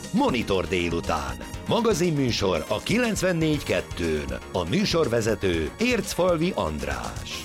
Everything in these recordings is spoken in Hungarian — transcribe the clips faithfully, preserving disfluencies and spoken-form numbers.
Monitor délután. Magazinműsor a kilencvennégy kettőn. A műsorvezető Ércfalvi András.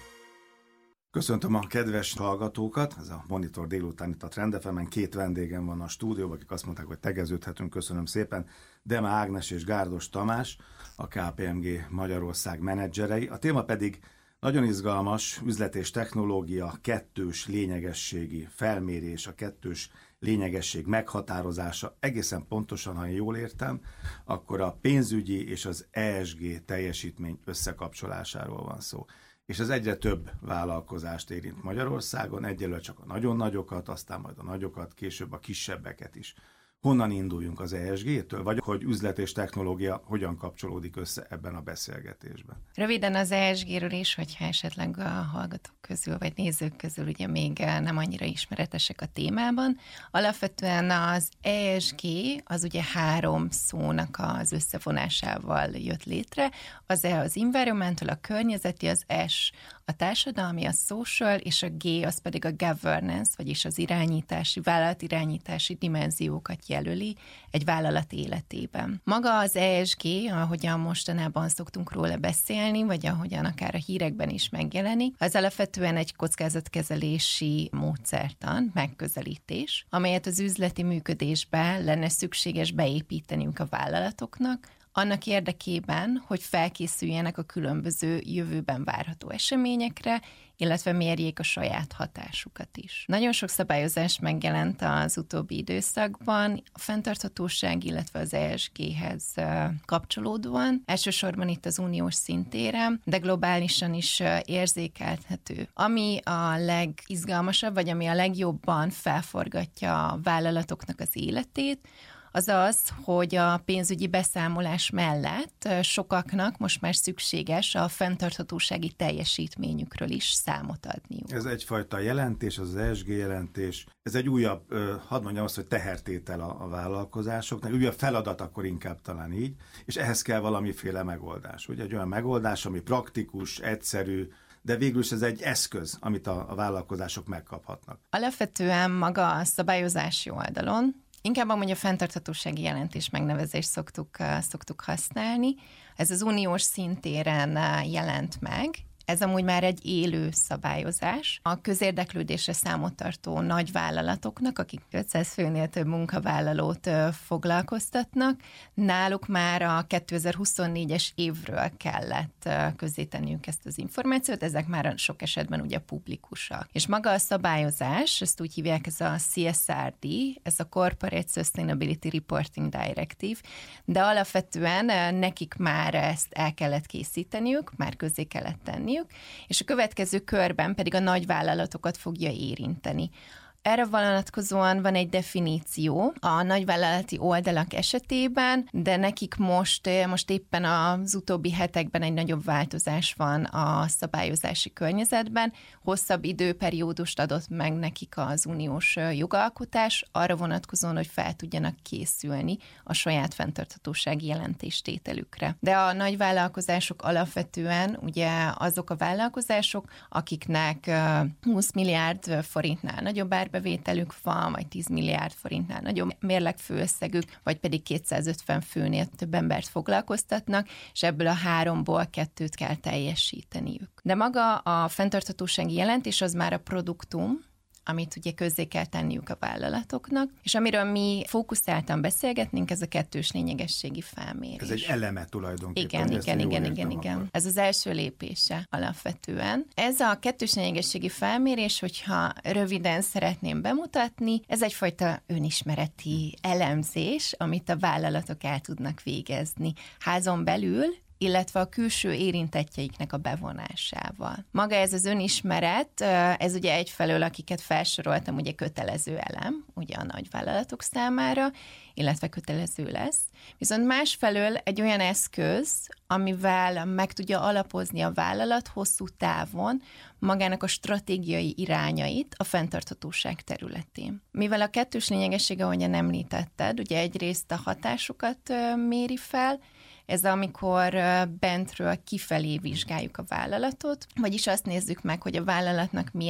Köszöntöm a kedves hallgatókat, ez a Monitor délután itt a Trend ef emen, két vendégem van a stúdióban, akik azt mondták, hogy tegeződhetünk, köszönöm szépen. Deme Ágnes és Gárdos Tamás, a ká pé em gé Magyarország menedzserei. A téma pedig nagyon izgalmas, üzlet és technológia, kettős lényegességi felmérés, a kettős lényegesség meghatározása. Egészen pontosan, ha én jól értem, akkor a pénzügyi és az é es gé teljesítmény összekapcsolásáról van szó. És ez egyre több vállalkozást érint Magyarországon, egyelőre csak a nagyon nagyokat, aztán majd a nagyokat, később a kisebbeket is. Honnan induljunk, az é es gé-től, vagy hogy üzlet és technológia hogyan kapcsolódik össze ebben a beszélgetésben? Röviden az é es gé-ről is, hogyha esetleg a hallgatók közül, vagy nézők közül ugye még nem annyira ismeretesek a témában. Alapvetően az é es gé az ugye három szónak az összevonásával jött létre. Az E az environmental, a környezeti, az S a társadalmi, a social, és a G az pedig a governance, vagyis az irányítási, vállalatirányítási dimenziókat jelöli egy vállalat életében. Maga az é es gé, ahogyan mostanában szoktunk róla beszélni, vagy ahogyan akár a hírekben is megjelenik, az alapvetően egy kockázatkezelési módszertan, megközelítés, amelyet az üzleti működésbe lenne szükséges beépíteniük a vállalatoknak, annak érdekében, hogy felkészüljenek a különböző jövőben várható eseményekre, illetve mérjék a saját hatásukat is. Nagyon sok szabályozás megjelent az utóbbi időszakban, a fenntarthatóság, illetve az é es gé-hez kapcsolódóan, elsősorban itt az uniós szintéren, de globálisan is érzékelhető. Ami a legizgalmasabb, vagy ami a legjobban felforgatja a vállalatoknak az életét, az az, hogy a pénzügyi beszámolás mellett sokaknak most már szükséges a fenntarthatósági teljesítményükről is számot adniuk. Ez egyfajta jelentés, az é es gé jelentés, ez egy újabb, hadd mondjam azt, hogy tehertétel a, a vállalkozásoknak, újabb feladat akkor inkább talán így, és ehhez kell valamiféle megoldás. Ugye egy olyan megoldás, ami praktikus, egyszerű, de végül is ez egy eszköz, amit a, a vállalkozások megkaphatnak. Alapvetően maga a szabályozási oldalon, inkább amúgy a fenntarthatósági jelentés megnevezést szoktuk, szoktuk használni. Ez az uniós szintéren jelent meg. Ez amúgy már egy élő szabályozás. A közérdeklődésre számot tartó nagy vállalatoknak, akik ötszáz főnél több munkavállalót foglalkoztatnak, náluk már a kétezer-huszonnégyes évről kellett közzétenniük ezt az információt, ezek már sok esetben ugye publikusak. És maga a szabályozás, ezt úgy hívják, ez a cé es er dé, ez a Corporate Sustainability Reporting Directive, de alapvetően nekik már ezt el kellett készíteniük, már közzé kellett tenni, és a következő körben pedig a nagyvállalatokat fogja érinteni. Erre vonatkozóan van egy definíció a nagyvállalati oldalak esetében, de nekik most, most éppen az utóbbi hetekben egy nagyobb változás van a szabályozási környezetben. Hosszabb időperiódust adott meg nekik az uniós jogalkotás, arra vonatkozóan, hogy fel tudjanak készülni a saját fenntarthatósági jelentéstételükre. De a nagyvállalkozások alapvetően ugye azok a vállalkozások, akiknek húsz milliárd forintnál nagyobb árbevételük van, vagy tíz milliárd forintnál nagyobb mérlegfőösszegük, vagy pedig kétszázötven főnél több embert foglalkoztatnak, és ebből a háromból kettőt kell teljesíteniük. De maga a fenntarthatósági jelentés az már a produktum, amit ugye közzé kell tenniük a vállalatoknak, és amiről mi fókuszáltan beszélgetnénk, ez a kettős lényegességi felmérés. Ez egy eleme tulajdonképpen. Igen, igen, igen, igen, igen. Ez az első lépése alapvetően. Ez a kettős lényegességi felmérés, hogyha röviden szeretném bemutatni, ez egyfajta önismereti elemzés, amit a vállalatok el tudnak végezni házon belül, illetve a külső érintettjeiknek a bevonásával. Maga ez az önismeret, ez ugye egyfelől, akiket felsoroltam, ugye kötelező elem, ugye a nagyvállalatok számára, illetve kötelező lesz. Viszont másfelől egy olyan eszköz, amivel meg tudja alapozni a vállalat hosszú távon magának a stratégiai irányait a fenntarthatóság területén. Mivel a kettős lényegessége, ahogyan említetted, ugye egyrészt a hatásokat méri fel, ez amikor bentről kifelé vizsgáljuk a vállalatot, vagyis azt nézzük meg, hogy a vállalatnak milyen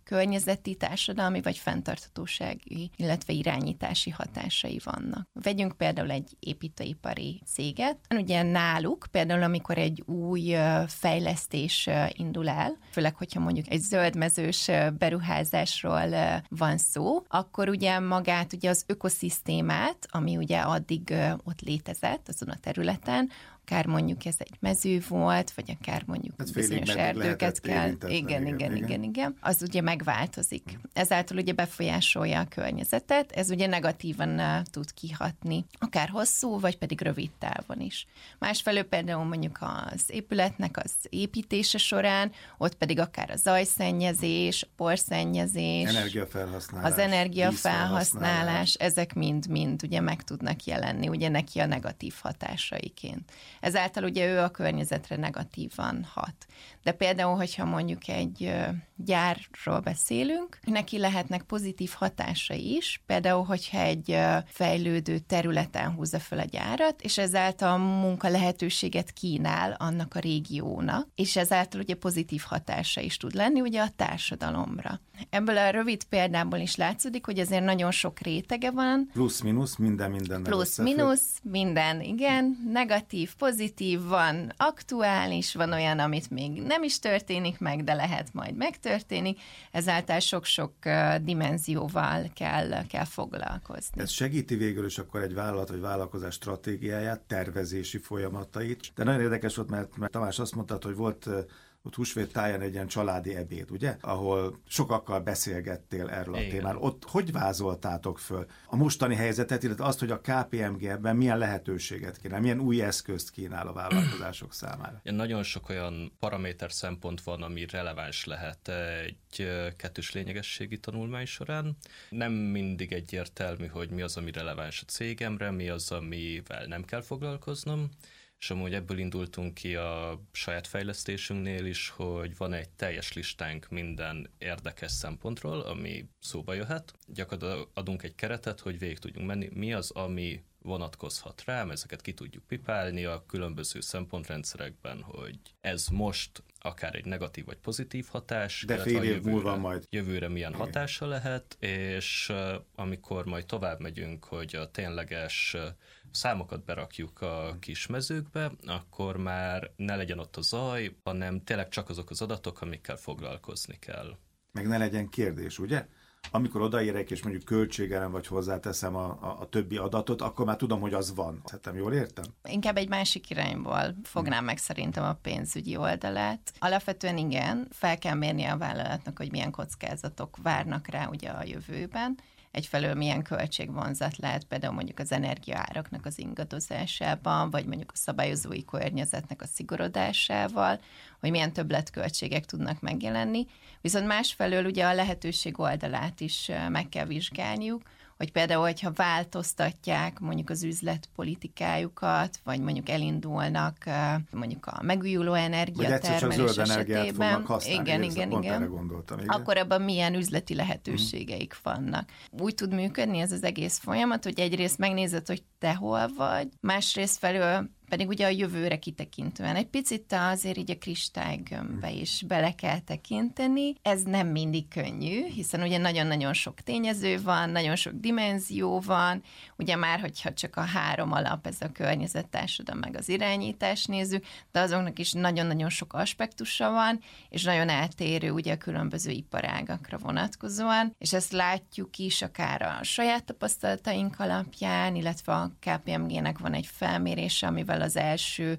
környezeti, társadalmi vagy fenntarthatósági, illetve irányítási hatásai vannak. Vegyünk például egy építőipari céget. Ugye náluk például, amikor egy új fejlesztés indul el, főleg, hogyha mondjuk egy zöldmezős beruházásról van szó, akkor ugye magát, ugye az ökoszisztémát, ami ugye addig ott létezett azon a területen, akár mondjuk ez egy mező volt, vagy akár mondjuk hát bizonyos erdőket kell. Igen, igen, igen, igen, igen. Az ugye megváltozik. Ezáltal ugye befolyásolja a környezetet, ez ugye negatívan uh, tud kihatni, akár hosszú, vagy pedig rövid távon is. Másfelől például mondjuk az épületnek az építése során, ott pedig akár a zajszennyezés, a porszennyezés, energiafelhasználás, az energiafelhasználás, ezek mind-mind ugye meg tudnak jelenni, ugye neki a negatív hatásaiként. Ezáltal ugye ő a környezetre negatívan hat. De például, hogyha mondjuk egy gyárról beszélünk, neki lehetnek pozitív hatásai is, például, hogyha egy fejlődő területen húzza fel a gyárat, és ezáltal munka lehetőséget kínál annak a régiónak, és ezáltal ugye pozitív hatása is tud lenni ugye a társadalomra. Ebből a rövid példából is látszódik, hogy azért nagyon sok rétege van. Plusz-minusz, minden minden. Plusz-minusz, minden, igen, negatív, pozitív, van aktuális, van olyan, amit még nem is történik meg, de lehet majd megtörténik, ezáltal sok-sok dimenzióval kell, kell foglalkozni. Ez segíti végül is akkor egy vállalat vagy vállalkozás stratégiáját, tervezési folyamatait. De nagyon érdekes volt, mert, mert Tamás azt mondta, hogy volt ott húsvét táján egy ilyen családi ebéd, ugye? Ahol sokakkal beszélgettél erről a témáról. Ott hogy vázoltátok föl a mostani helyzetet, illetve azt, hogy a ká pé em gé ebben milyen lehetőséget kínál, milyen új eszközt kínál a vállalkozások számára? Nagyon sok olyan paraméter szempont van, ami releváns lehet egy kettős lényegességi tanulmány során. Nem mindig egyértelmű, hogy mi az, ami releváns a cégemre, mi az, amivel nem kell foglalkoznom. És amúgy ebből indultunk ki a saját fejlesztésünknél is, hogy van egy teljes listánk minden érdekes szempontról, ami szóba jöhet. Gyakorlatilag adunk egy keretet, hogy végig tudjunk menni, mi az, ami vonatkozhat rám, ezeket ki tudjuk pipálni a különböző szempontrendszerekben, hogy ez most akár egy negatív vagy pozitív hatás, de fél év múlva majd jövőre milyen igen. hatása lehet, és uh, amikor majd tovább megyünk, hogy a tényleges uh, számokat berakjuk a kis mezőkbe, akkor már ne legyen ott a zaj, hanem tényleg csak azok az adatok, amikkel foglalkozni kell. Meg ne legyen kérdés, ugye? Amikor odaérek, és mondjuk költségelem, vagy hozzáteszem a, a, a többi adatot, akkor már tudom, hogy az van. Szerintem jól értem? Inkább egy másik irányból fognám hmm. meg szerintem a pénzügyi oldalát. Alapvetően igen, fel kell mérni a vállalatnak, hogy milyen kockázatok várnak rá ugye a jövőben. Egyfelől milyen költségvonzat lehet például mondjuk az energiaáraknak az ingadozásában, vagy mondjuk a szabályozói környezetnek a szigorodásával, hogy milyen többletköltségek tudnak megjelenni. Viszont másfelől ugye a lehetőség oldalát is meg kell vizsgálniuk, hogy például, hogyha változtatják mondjuk az üzletpolitikájukat, vagy mondjuk elindulnak mondjuk a megújuló energiatermelés esetében. Igen, igen, igen. Gondoltam, igen. Akkor abban milyen üzleti lehetőségeik mm. vannak. Úgy tud működni ez az egész folyamat, hogy egyrészt megnézed, hogy te hol vagy, másrészt felől pedig ugye a jövőre kitekintően. Egy picit azért így a kristálygömbbe is bele kell tekinteni. Ez nem mindig könnyű, hiszen ugye nagyon-nagyon sok tényező van, nagyon sok dimenzió van, ugye már, hogyha csak a három alap, ez a környezet, társadalom, meg az irányítás nézzük, de azoknak is nagyon-nagyon sok aspektusa van, és nagyon eltérő ugye a különböző iparágakra vonatkozóan, és ezt látjuk is akár a saját tapasztalataink alapján, illetve a ká pé em gének van egy felmérése, amivel az első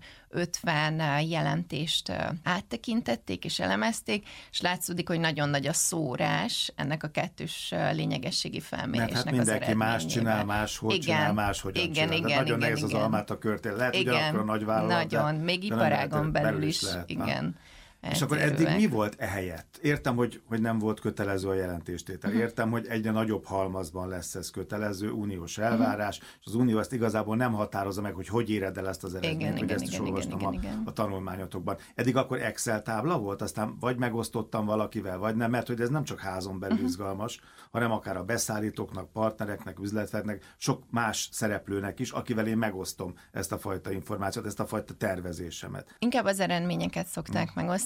ötven jelentést áttekintették és elemezték, és látszódik, hogy nagyon nagy a szórás ennek a kettős lényegességi felmérésnek hát az mindenki más csinál, máshol igen, csinál, máshogyan igen, csinál. Igen, nagyon igen, nehéz igen. az almát a körtél. Lehet igen, ugyanakkor a nagyvállalat, nagyon, még iparágon belül, belül is. Lehet, igen. És akkor eddig mi volt ehelyett? Értem, hogy, hogy nem volt kötelező a jelentéstétel. Uh-huh. Értem, hogy egyre nagyobb halmazban lesz ez kötelező, uniós elvárás, uh-huh. és az unió ezt igazából nem határozza meg, hogy hogy éred el ezt az eredményt, igen, hogy igen, ezt igen, is olvastam igen, a, igen. a tanulmányotokban. Eddig akkor Excel tábla volt, aztán vagy megosztottam valakivel, vagy nem, mert hogy ez nem csak házon belül uh-huh. izgalmas, hanem akár a beszállítóknak, partnereknek, üzleteknek, sok más szereplőnek is, akivel én megosztom ezt a fajta információt, ezt a fajta tervezésemet. Inkább az eredményeket szokták uh-huh. megosztani,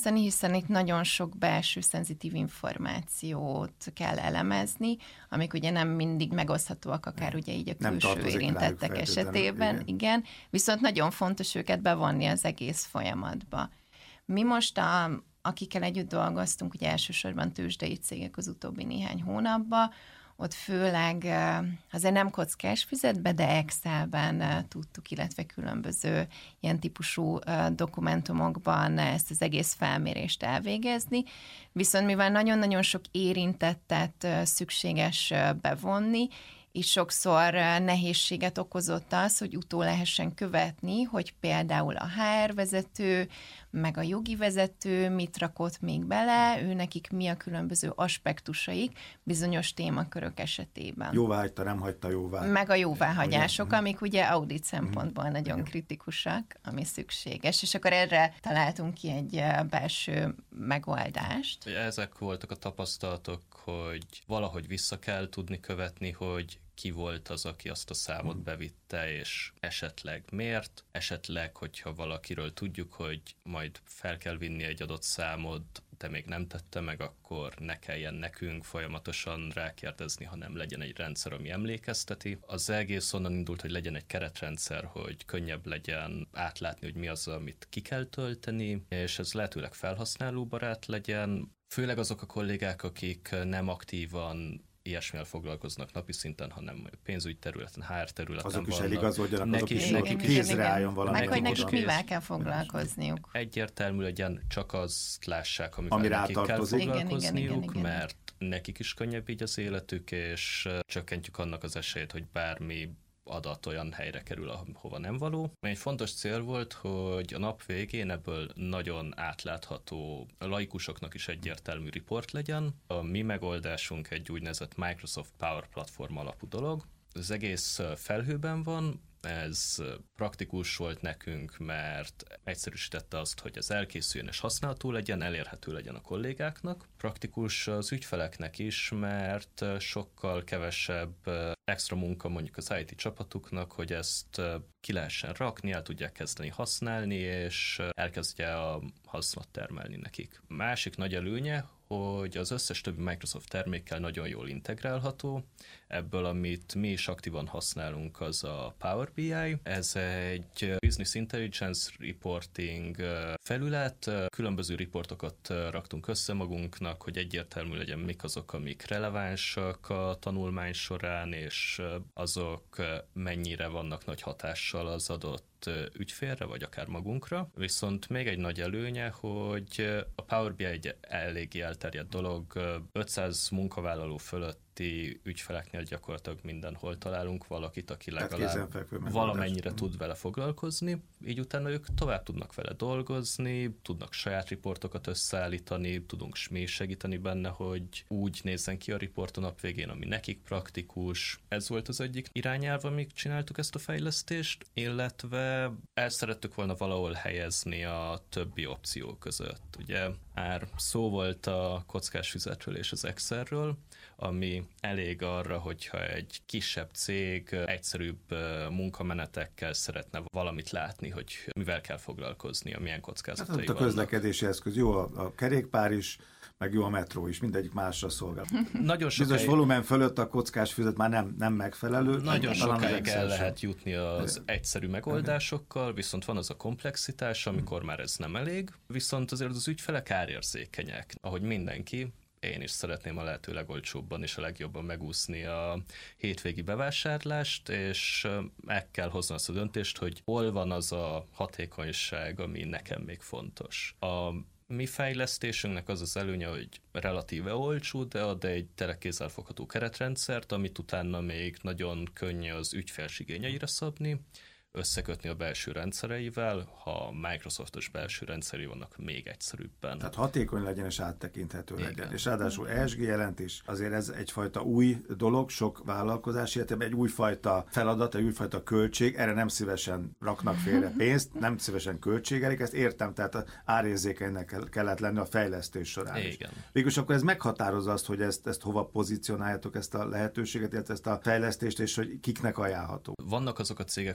fogyasztani, hiszen itt nagyon sok belső szenzitív információt kell elemezni, amik ugye nem mindig megoszthatóak, akár ugye így a külső érintettek esetében. Igen. igen. Viszont nagyon fontos őket bevonni az egész folyamatba. Mi most, a, akikkel együtt dolgoztunk, ugye elsősorban tőzsdei cégek az utóbbi néhány hónapban, ott főleg azért nem kockás füzetbe, de Excelben tudtuk, illetve különböző ilyen típusú dokumentumokban ezt az egész felmérést elvégezni. Viszont mivel nagyon-nagyon sok érintettet szükséges bevonni, és sokszor nehézséget okozott az, hogy utól lehessen követni, hogy például a há er vezető, meg a jogi vezető mit rakott még bele, ő nekik mi a különböző aspektusaik bizonyos témakörök esetében. Jóváhagyta, nem hagyta jóvá. Meg a jóváhagyások, amik ugye audit szempontból mm. nagyon kritikusak, ami szükséges, és akkor erre találtunk ki egy belső megoldást. Ezek voltak a tapasztalatok, hogy valahogy vissza kell tudni követni, hogy ki volt az, aki azt a számot bevitte, és esetleg miért, esetleg, hogyha valakiről tudjuk, hogy majd fel kell vinni egy adott számot, de még nem tette meg, akkor ne kelljen nekünk folyamatosan rákérdezni, hanem legyen egy rendszer, ami emlékezteti. Az egész onnan indult, hogy legyen egy keretrendszer, hogy könnyebb legyen átlátni, hogy mi az, amit ki kell tölteni, és ez lehetőleg felhasználóbarát legyen. Főleg azok a kollégák, akik nem aktívan ilyesmivel foglalkoznak napi szinten, hanem pénzügy területen, há er területen azok vannak. Is eligazodjanak, azok is igen, kézre álljon valami. Meg hogy nekik mivel kell foglalkozniuk. Egyértelmű legyen, csak azt lássák, amivel ami nekik kell foglalkozniuk, igen, igen, igen, igen. mert nekik is könnyebb így az életük, és csökkentjük annak az esélyt, hogy bármi adat olyan helyre kerül, ahova nem való. Egy fontos cél volt, hogy a nap végén ebből nagyon átlátható, a laikusoknak is egyértelmű report legyen. A mi megoldásunk egy úgynevezett Microsoft Power Platform alapú dolog. Az egész felhőben van, ez praktikus volt nekünk, mert egyszerűsítette azt, hogy ez elkészüljön és használható legyen, elérhető legyen a kollégáknak. Praktikus az ügyfeleknek is, mert sokkal kevesebb extra munka mondjuk az i té csapatuknak, hogy ezt ki lehessen rakni, el tudják kezdeni használni, és elkezdje a hasznot termelni nekik. Másik nagy előnye, hogy az összes többi Microsoft termékkel nagyon jól integrálható. Ebből, amit mi is aktívan használunk, az a Power bé i. Ez egy Business Intelligence Reporting felület. Különböző riportokat raktunk össze magunknak, hogy egyértelmű legyen, mik azok, amik relevánsak a tanulmány során, és azok mennyire vannak nagy hatással az adott ügyfélre, vagy akár magunkra. Viszont még egy nagy előnye, hogy a Power bé i egy eléggé elterjedt dolog, ötszáz munkavállaló fölötti ügyfeleknél gyakorlatilag mindenhol találunk valakit, aki legalább valamennyire tud vele foglalkozni, így utána ők tovább tudnak vele dolgozni, tudnak saját riportokat összeállítani, tudunk mi segíteni benne, hogy úgy nézzen ki a riport a nap végén, ami nekik praktikus. Ez volt az egyik irányelv, amíg csináltuk ezt a fejlesztést, illetve el szerettük volna valahol helyezni a többi opció között. Ugye már szó volt a kockás füzetről és az Excelről, ami elég arra, hogyha egy kisebb cég egyszerűbb munkamenetekkel szeretne valamit látni, hogy mivel kell foglalkoznia, milyen kockázatai hát, vannak. A közlekedési eszköz jó, a, a kerékpár is, meg jó a metró is, mindegyik másra szolgál. Nagyon sokáig... Bizonyos volumen fölött a kockás füzet már nem, nem megfelelő. Nagyon sokáig el lehet jutni az egyszerű megoldásokkal, viszont van az a komplexitás, amikor már ez nem elég, viszont azért az ügyfelek árérzékenyek, ahogy mindenki. Én is szeretném a lehető legolcsóbban és a legjobban megúszni a hétvégi bevásárlást, és meg kell hozni azt a döntést, hogy hol van az a hatékonyság, ami nekem még fontos. A mi fejlesztésünknek az az előnye, hogy relatíve olcsó, de ad egy tényleg kézzelfogható keretrendszert, amit utána még nagyon könnyű az ügyféls igényeire szabni, összekötni a belső rendszereivel, ha Microsoftos belső rendszerei vannak még egyszerűbben. Tehát hatékony legyen és áttekinthető Igen. legyen. És ráadásul é es gé jelentés, azért ez egyfajta új dolog, sok vállalkozás életében, egy újfajta feladat, egy újfajta költség, erre nem szívesen raknak félre pénzt, nem szívesen költségelik, ezt értem, tehát árérzékenynek kellett lenni a fejlesztés során is. Igen. Végülis akkor ez meghatározza azt, hogy ezt, ezt hova pozícionáljátok, ezt a lehetőséget, illetve ezt a fejlesztést, és hogy kiknek ajánlható. Vannak azok a cégek, ahol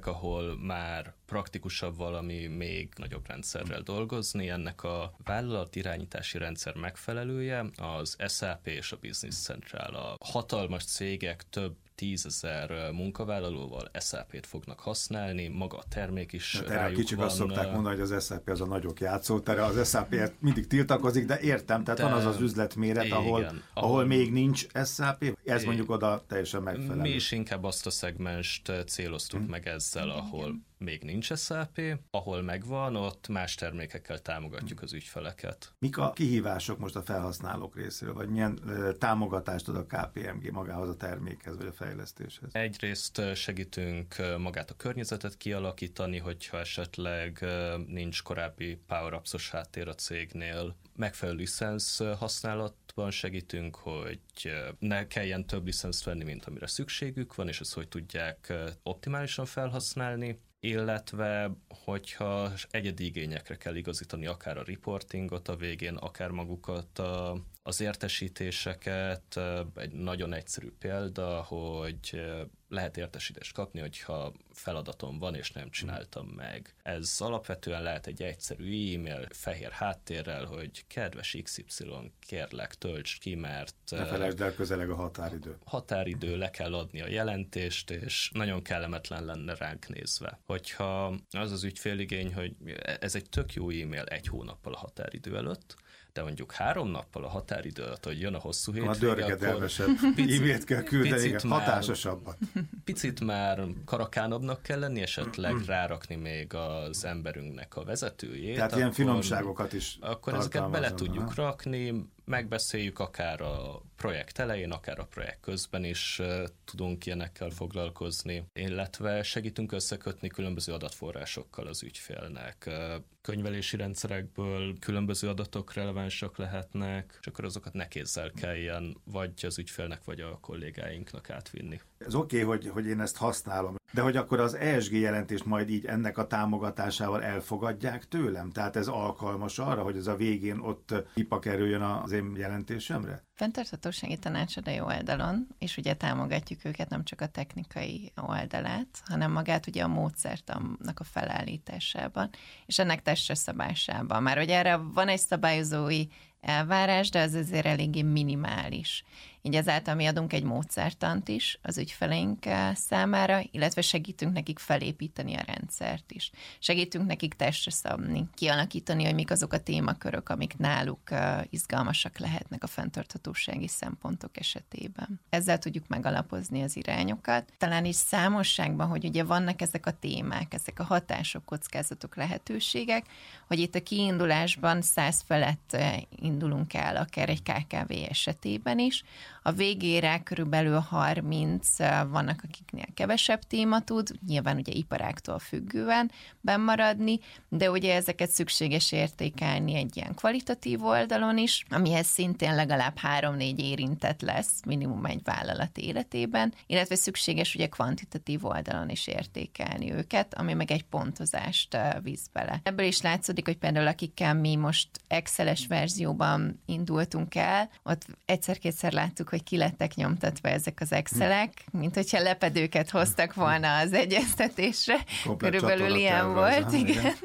ahol már praktikusabb valami még nagyobb rendszerrel dolgozni. Ennek a vállalat irányítási rendszer megfelelője az es á pé és a Business Central. A hatalmas cégek több tízezer munkavállalóval es á pét fognak használni, maga a termék is hát rájuk a kicsik van. azt szokták mondani, hogy az es á pé az a nagyok játszótere, az es á pé mindig tiltakozik, de értem, tehát de, van az az üzletméret, igen, ahol, ahol, ahol még nincs es á pé, ez igen, mondjuk oda teljesen megfelelő. Mi is inkább azt a szegmenst céloztuk hmm. meg ezzel, ahol még nincs es á pé, ahol megvan, ott más termékekkel támogatjuk az ügyfeleket. Mik a kihívások most a felhasználók részéről, vagy milyen uh, támogatást ad a ká pé em gé magához a termékhez, vagy a fejlesztéshez? Egyrészt segítünk magát a környezetet kialakítani, hogyha esetleg nincs korábbi PowerApps-os háttér a cégnél. Megfelelő licensz használatban segítünk, hogy ne kelljen több licenszt venni, mint amire szükségük van, és ezt hogy tudják optimálisan felhasználni, illetve hogyha egyedi igényekre kell igazítani akár a reportingot a végén, akár magukat a, az értesítéseket. Egy nagyon egyszerű példa, hogy lehet értesítést kapni, hogyha feladatom van, és nem csináltam meg. Ez alapvetően lehet egy egyszerű e-mail, fehér háttérrel, hogy kedves iksz ipszilon, kérlek, töltsd ki, mert... Ne felejtsd el, közeleg a határidő. Határidő, le kell adni a jelentést, és nagyon kellemetlen lenne ránk nézve. Hogyha az az ügyféligény, hogy ez egy tök jó e-mail egy hónappal a határidő előtt, de mondjuk három nappal a határidő alatt, hogy jön a hosszú hétvége, a dörgedelmesebb e-mailt kell küldeni, hatásosabbat. Picit már karakánabbnak kell lenni, esetleg rárakni még az emberünknek a vezetőjét. Tehát akkor, ilyen finomságokat is akkor ezeket bele tudjuk ha? rakni, megbeszéljük akár a projekt elején, akár a projekt közben is uh, tudunk ilyenekkel foglalkozni, illetve segítünk összekötni különböző adatforrásokkal az ügyfélnek. Uh, könyvelési rendszerekből különböző adatok relevánsak lehetnek, és akkor azokat ne kézzel kelljen vagy az ügyfélnek, vagy a kollégáinknak átvinni. Ez oké, okay, hogy, hogy én ezt használom, de hogy akkor az é es gé jelentést majd így ennek a támogatásával elfogadják tőlem? Tehát ez alkalmas arra, hogy ez a végén ott hipa kerüljön az én jelentésemre? Fenntarthatósági tanácsadói oldalon, és ugye támogatjuk őket nem csak a technikai oldalát, hanem magát ugye a módszertannak a felállításában, és ennek testre szabásában. Már hogy erre van egy szabályozói elvárás, de az azért eléggé minimális. Így ezáltal mi adunk egy módszertant is az ügyfeleink számára, illetve segítünk nekik felépíteni a rendszert is. Segítünk nekik testre szabni, kialakítani, hogy mik azok a témakörök, amik náluk izgalmasak lehetnek a fenntarthatósági szempontok esetében. Ezzel tudjuk megalapozni az irányokat. Talán is számosságban, hogy ugye vannak ezek a témák, ezek a hatások, kockázatok, lehetőségek, hogy itt a kiindulásban száz felett indulunk el, akár egy ká ká vé esetében is. A végére körülbelül harminc vannak, akiknél kevesebb téma tud, nyilván ugye iparáktól függően bennmaradni, de ugye ezeket szükséges értékelni egy ilyen kvalitatív oldalon is, amihez szintén legalább három-négy érintett lesz minimum egy vállalat életében, illetve szükséges ugye kvantitatív oldalon is értékelni őket, ami meg egy pontozást visz bele. Ebből is látszódik, hogy például akikkel mi most Exceles verzióban indultunk el, ott egyszer-kétszer láttuk, hogy ki lettek nyomtatva ezek az Excelek, mint hogyha lepedőket hoztak volna az egyeztetésre. Komplet körülbelül ilyen volt, igen. igen.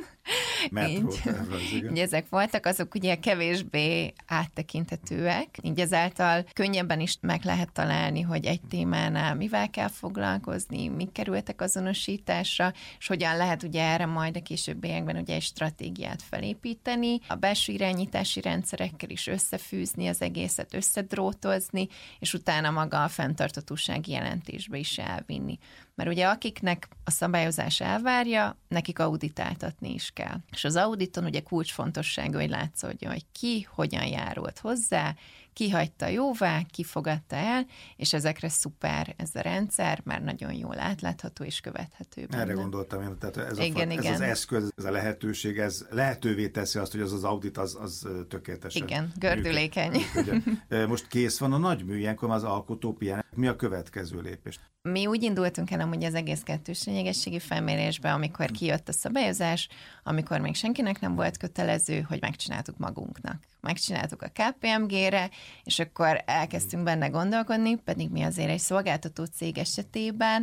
Így, így ezek voltak, azok ugye kevésbé áttekintetőek, így ezáltal könnyebben is meg lehet találni, hogy egy témánál mivel kell foglalkozni, mik kerültek azonosításra, és hogyan lehet ugye erre majd a későbbiekben ugye egy stratégiát felépíteni, a belső irányítási rendszerekkel is összefűzni az egészet, összedrótozni, és utána maga a fenntarthatósági jelentésbe is elvinni. Mert ugye akiknek a szabályozás elvárja, nekik auditáltatni is kell. És az auditon ugye kulcsfontosságú, hogy látszódjon, hogy ki hogyan járult hozzá, ki hagyta jóvá, ki fogadta el, és ezekre szuper ez a rendszer, már nagyon jól átlátható és követhető benne. Erre gondoltam én, tehát ez, igen, a, ez igen. az eszköz, ez a lehetőség, ez lehetővé teszi azt, hogy az az audit az, az tökéletesen. Igen, gördülékeny. Most kész van a nagymű, ilyenkor az alkotópián. Mi a következő lépés? Mi úgy indultunk el amúgy az egész kettős lényegességi felmérésbe, amikor kijött a szabályozás, amikor még senkinek nem volt kötelező, hogy megcsináltuk magunknak. Megcsináltuk a ká pé em gére, és akkor elkezdtünk benne gondolkodni, pedig mi azért egy szolgáltató cég esetében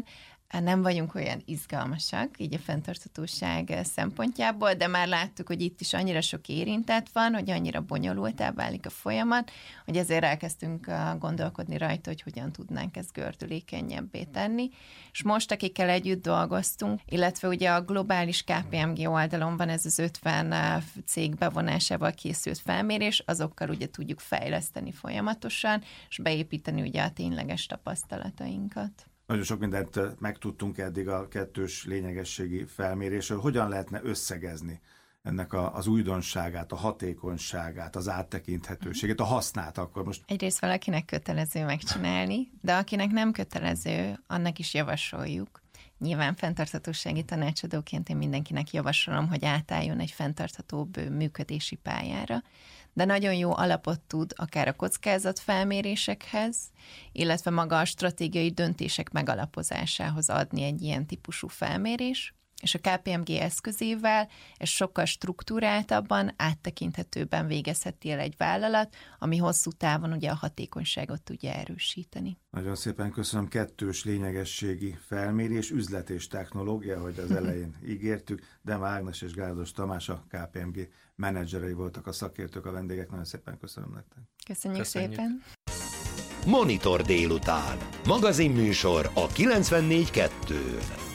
nem vagyunk olyan izgalmasak, így a fenntarthatóság szempontjából, de már láttuk, hogy itt is annyira sok érintett van, hogy annyira bonyolultá válik a folyamat, hogy ezért elkezdtünk gondolkodni rajta, hogy hogyan tudnánk ezt gördülékenyebbé tenni. És most, akikkel együtt dolgoztunk, illetve ugye a globális ká pé em gé oldalon van ez az ötven cég bevonásával készült felmérés, azokkal ugye tudjuk fejleszteni folyamatosan, és beépíteni ugye a tényleges tapasztalatainkat. Nagyon sok mindent megtudtunk eddig a kettős lényegességi felmérésről. Hogyan lehetne összegezni ennek a, az újdonságát, a hatékonyságát, az áttekinthetőségét, a hasznát akkor most? Egyrészt valakinek kötelező megcsinálni, de akinek nem kötelező, annak is javasoljuk. Nyilván fenntarthatósági tanácsadóként én mindenkinek javasolom, hogy átálljon egy fenntarthatóbb működési pályára, de nagyon jó alapot tud akár a kockázatfelmérésekhez, illetve maga a stratégiai döntések megalapozásához adni egy ilyen típusú felmérés, és a ká pé em gé eszközével ez sokkal struktúráltabban, áttekinthetőbben végezheti el egy vállalat, ami hosszú távon ugye a hatékonyságot tudja erősíteni. Nagyon szépen köszönöm. Kettős lényegességi felmérés, üzlet és technológia, hogy az elején ígértük. Dema Ágnes és Gárdos Tamás, a ká pé em gé menedzserei voltak a szakértők, a vendégek. Nagyon szépen köszönöm nektek. Köszönjük, Köszönjük. szépen. Monitor délután. Magazinműsor a kilencvennégy kettőn.